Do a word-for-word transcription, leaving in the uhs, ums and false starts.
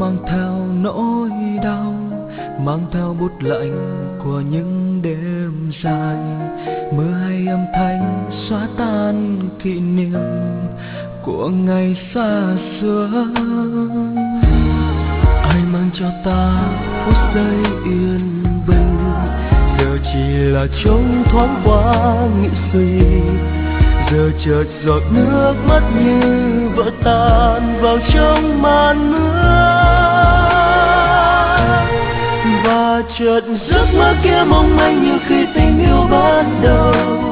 mang theo nỗi đau, mang theo bút lạnh của những đêm dài. Mưa hay âm thanh xóa tan kỷ niệm của ngày xa xưa. Ai mang cho ta phút giây yên bình, giờ chỉ là trống thoáng qua nghĩ suy. Giờ chợt giọt nước mắt như vỡ tan vào trong màn mưa, và chợt giấc mơ kia mong manh như khi tình yêu ban đầu.